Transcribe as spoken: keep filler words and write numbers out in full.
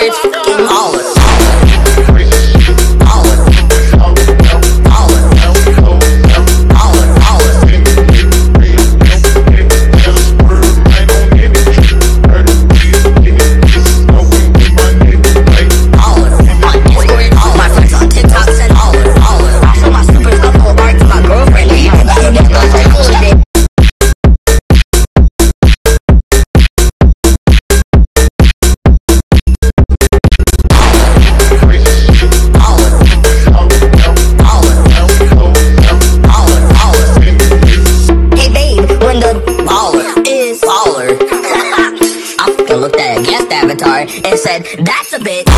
it's fucking baller. Looked at a guest avatar and said, "That's a bitch."